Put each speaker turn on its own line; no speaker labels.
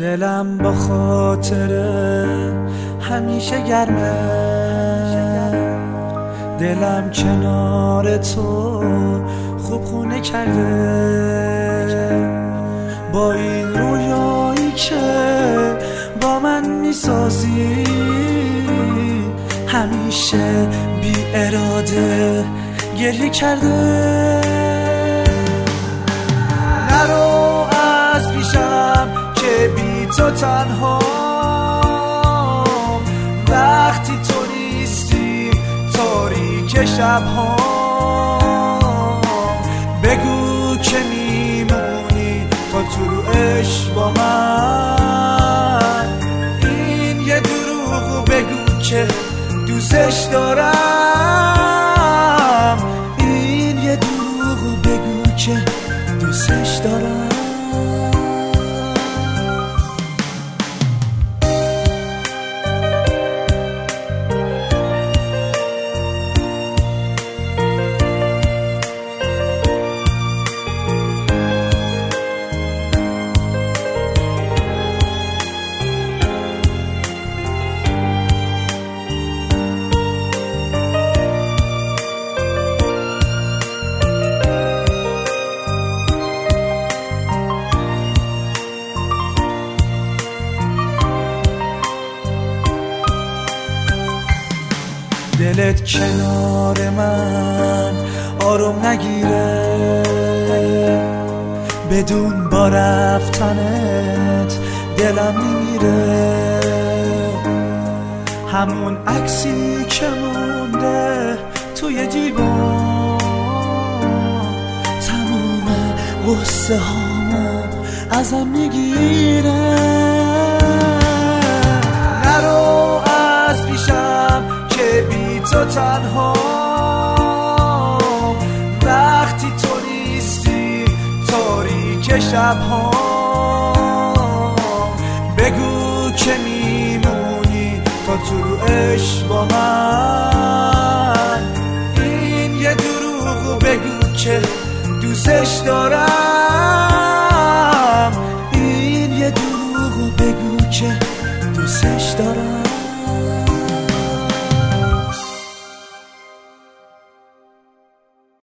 دلم با خاطره همیشه گرمه، دلم کنار تو خوب خونه کرده، با این رویایی که با من میسازی همیشه بی اراده گریه کرده. نرو از پیشم که بی تو تنها، وقتی تو نیستی تاریک شبها، بگو که میمونی تا طلوعش با من، این یه دروغ بگو که دوستش دارم، این یه دروغ بگو که دوستش دارم. دلت کنار من آروم نگیره، بدون با رفتنت دلم میمیره، همون عکسی که مونده توی جیبم تموم غصه هامو ازم میگیره. نرو از پیشم که بی تو تنها، وقتی تو نیستی تاریک شبها، بگو که میمونی تا طلوعش با من، این یه دروغ بگو که دوستش دارم، این یه دروغ بگو که دوستش دارم.